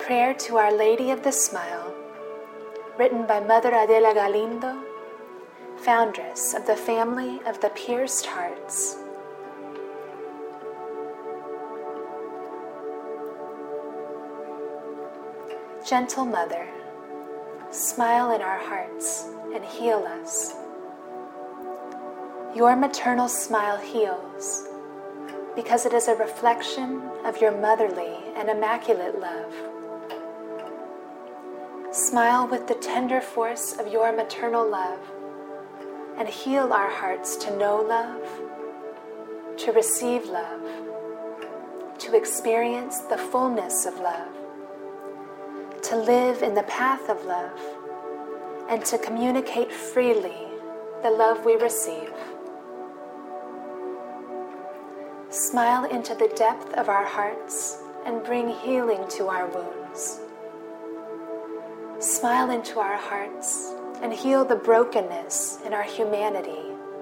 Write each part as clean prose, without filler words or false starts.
Prayer to Our Lady of the Smile, written by Mother Adela Galindo, foundress of the Family of the Pierced Hearts. Gentle Mother, smile in our hearts and heal us. Your maternal smile heals because it is a reflection of your motherly and immaculate love. Smile with the tender force of your maternal love and heal our hearts to know love, to receive love, to experience the fullness of love, to live in the path of love, and to communicate freely the love we receive. Smile into the depth of our hearts and bring healing to our wounds. Smile into our hearts and heal the brokenness in our humanity.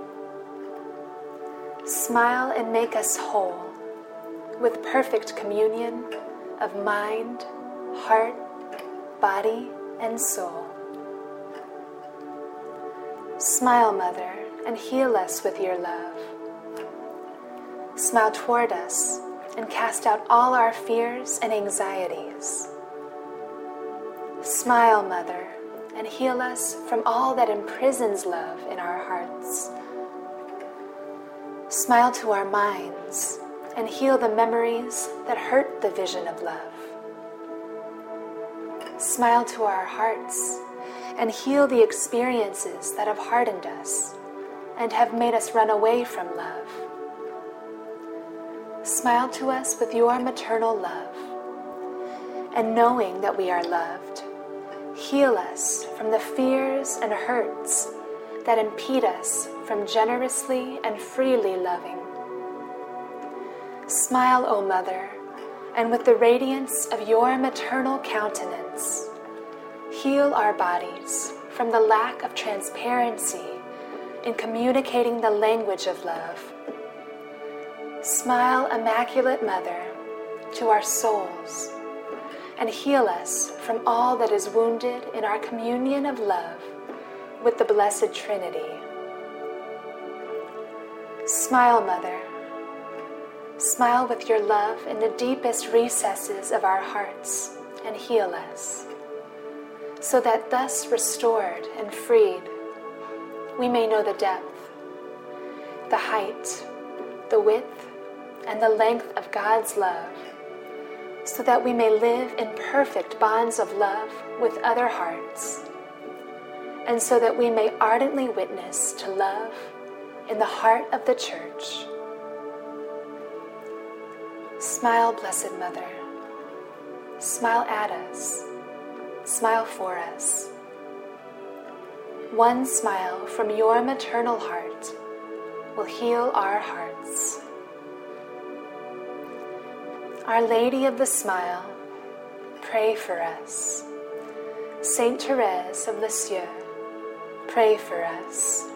Smile and make us whole with perfect communion of mind, heart, body, and soul. Smile, Mother, and heal us with your love. Smile toward us and cast out all our fears and anxieties. Smile, Mother, and heal us from all that imprisons love in our hearts. Smile to our minds and heal the memories that hurt the vision of love. Smile to our hearts and heal the experiences that have hardened us and have made us run away from love. Smile to us with your maternal love, and knowing that we are loved, heal us from the fears and hurts that impede us from generously and freely loving. Smile, O Mother, and with the radiance of your maternal countenance, heal our bodies from the lack of transparency in communicating the language of love. Smile, Immaculate Mother, to our souls, and heal us from all that is wounded in our communion of love with the Blessed Trinity. Smile, Mother. Smile with your love in the deepest recesses of our hearts and heal us, so that thus restored and freed, we may know the depth, the height, the width, and the length of God's love, so that we may live in perfect bonds of love with other hearts, and so that we may ardently witness to love in the heart of the Church. Smile, Blessed Mother. Smile at us. Smile for us. One smile from your maternal heart will heal our hearts. Our Lady of the Smile, pray for us. Saint Therese of Lisieux, pray for us.